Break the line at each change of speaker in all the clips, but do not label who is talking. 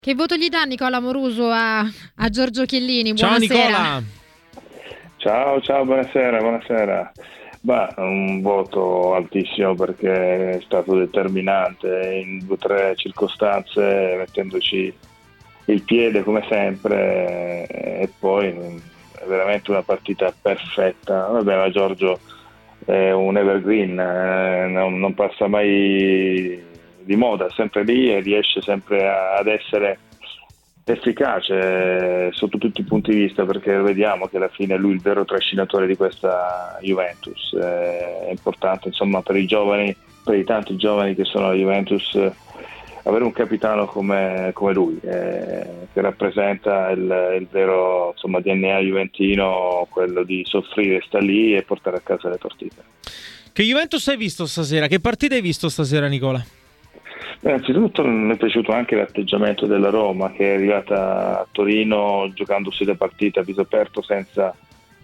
Che voto gli dà Nicola Moruso a Giorgio Chiellini?
Ciao
Buonasera.
Nicola.
Ciao, buonasera. Un voto altissimo perché è stato determinante in 2 o 3 circostanze, mettendoci il piede come sempre, e poi è veramente una partita perfetta. Vabbè, ma Giorgio è un evergreen, non passa mai di moda, sempre lì e riesce sempre ad essere efficace sotto tutti i punti di vista, perché vediamo che alla fine è lui il vero trascinatore di questa Juventus. È importante, insomma, per i giovani, per i tanti giovani che sono alla Juventus, avere un capitano come lui, che rappresenta il vero, insomma, DNA juventino, quello di soffrire, sta lì e portare a casa le partite.
Che Juventus hai visto stasera? Che partita hai visto stasera, Nicola?
Innanzitutto mi è piaciuto anche l'atteggiamento della Roma, che è arrivata a Torino giocandosi la partita a viso aperto, senza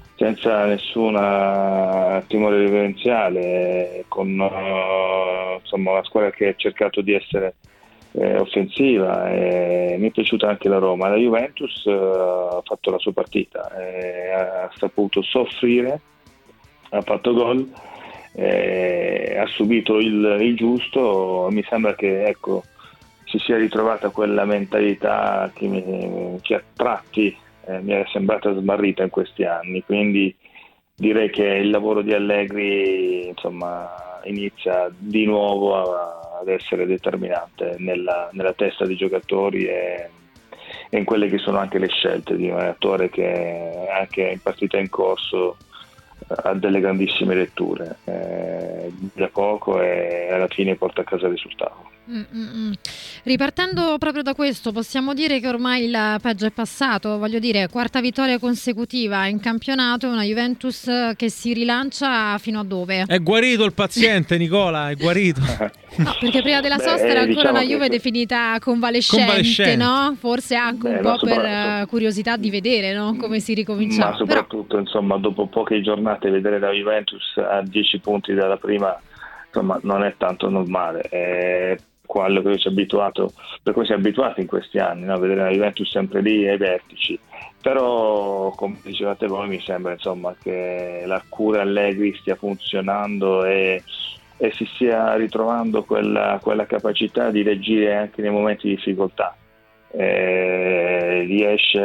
nessuna timore reverenziale, con insomma, una squadra che ha cercato di essere offensiva. Mi è piaciuta anche la Roma. La Juventus ha fatto la sua partita, ha saputo soffrire, ha fatto gol, ha subito il giusto. Mi sembra che si sia ritrovata quella mentalità che a tratti mi è sembrata smarrita in questi anni, quindi direi che il lavoro di Allegri, insomma, inizia di nuovo ad essere determinante nella testa dei giocatori e in quelle che sono anche le scelte di un allenatore che anche in partita in corso ha delle grandissime letture, da poco e alla fine porta a casa il risultato.
Ripartendo proprio da questo, possiamo dire che ormai il peggio è passato, voglio dire, 4ª vittoria consecutiva in campionato, una Juventus che si rilancia fino a dove?
È guarito il paziente, Nicola, è guarito.
No, perché prima della sosta era ancora una Juve definita convalescente, no? Forse anche un po' per curiosità di vedere, no? Come si ricominciava.
Ma soprattutto, insomma, dopo poche giornate vedere la Juventus a 10 punti dalla prima, insomma, non è tanto normale. È quello che ci ha abituato, per cui si è abituati in questi anni, no? Vedere la Juventus sempre lì ai vertici. Però, come dicevate voi, mi sembra, insomma, che la cura Allegri stia funzionando e si stia ritrovando quella capacità di reagire anche nei momenti di difficoltà. Riesce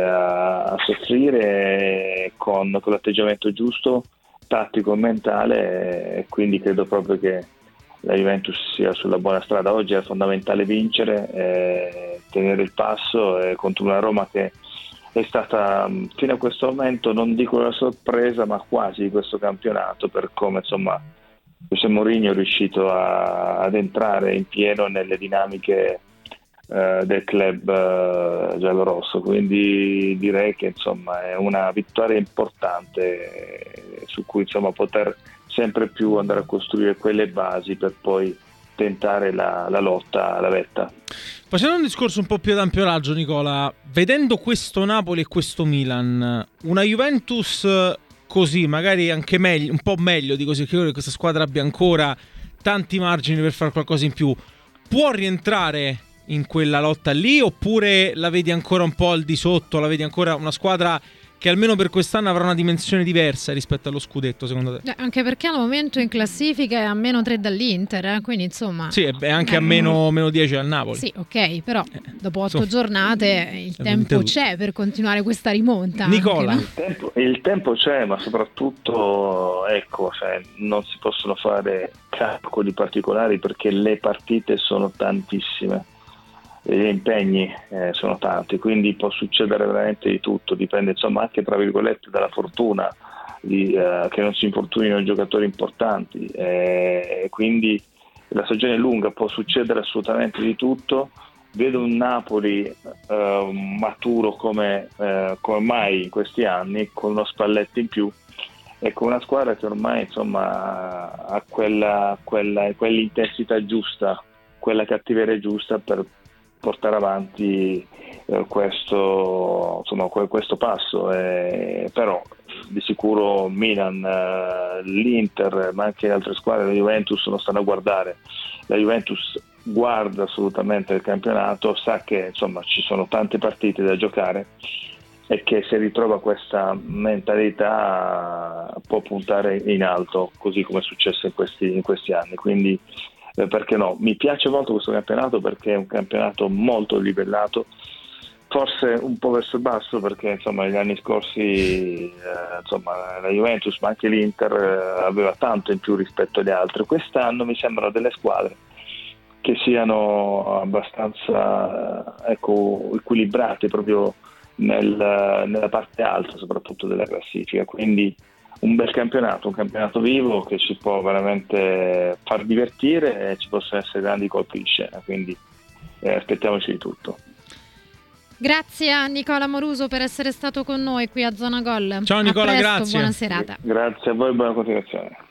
a soffrire con l'atteggiamento giusto, tattico e mentale, e quindi credo proprio che la Juventus sia sulla buona strada. Oggi è fondamentale vincere, tenere il passo contro una Roma che è stata fino a questo momento, non dico la sorpresa, ma quasi di questo campionato, per come, insomma, José Mourinho è riuscito ad entrare in pieno nelle dinamiche del club giallorosso. Quindi direi che, insomma, è una vittoria importante su cui, insomma, poter sempre più andare a costruire quelle basi per poi tentare la lotta alla vetta.
Facendo un discorso un po' più ad ampio raggio, Nicola, vedendo questo Napoli e questo Milan, una Juventus così, magari anche meglio, un po' meglio di così, che questa squadra abbia ancora tanti margini per fare qualcosa in più, può rientrare in quella lotta lì, oppure la vedi ancora un po' al di sotto, la vedi ancora una squadra che almeno per quest'anno avrà una dimensione diversa rispetto allo scudetto, secondo te?
Anche perché al momento in classifica è a -3 dall'Inter, quindi insomma...
Sì, è anche a meno 10 al Napoli.
Sì, ok, però dopo 8 giornate il tempo c'è per continuare questa rimonta.
Nicola,
anche, no?
Il tempo c'è, ma soprattutto, non si possono fare calcoli particolari perché le partite sono tantissime. Gli impegni sono tanti, quindi può succedere veramente di tutto, dipende, insomma, anche tra virgolette dalla fortuna che non si infortunino giocatori importanti, quindi la stagione è lunga, può succedere assolutamente di tutto. Vedo un Napoli maturo come mai in questi anni, con uno Spalletti in più e con una squadra che ormai, insomma, ha quell'intensità giusta, quella cattiveria giusta per portare avanti questo passo, però di sicuro Milan, l'Inter, ma anche altre squadre, la Juventus lo stanno a guardare. La Juventus guarda assolutamente il campionato, sa che insomma ci sono tante partite da giocare e che se ritrova questa mentalità può puntare in alto, così come è successo in questi anni. Quindi perché no? Mi piace molto questo campionato perché è un campionato molto livellato, forse un po' verso il basso perché insomma negli anni scorsi insomma la Juventus ma anche l'Inter aveva tanto in più rispetto agli altri. Quest'anno mi sembrano delle squadre che siano abbastanza equilibrate proprio nella parte alta soprattutto della classifica, quindi un bel campionato, un campionato vivo che ci può veramente far divertire e ci possono essere grandi colpi di scena, quindi aspettiamoci di tutto.
Grazie a Nicola Moruso per essere stato con noi qui a Zona Gol.
Ciao Nicola,
a presto,
grazie.
Buona serata.
Grazie a voi, buona continuazione.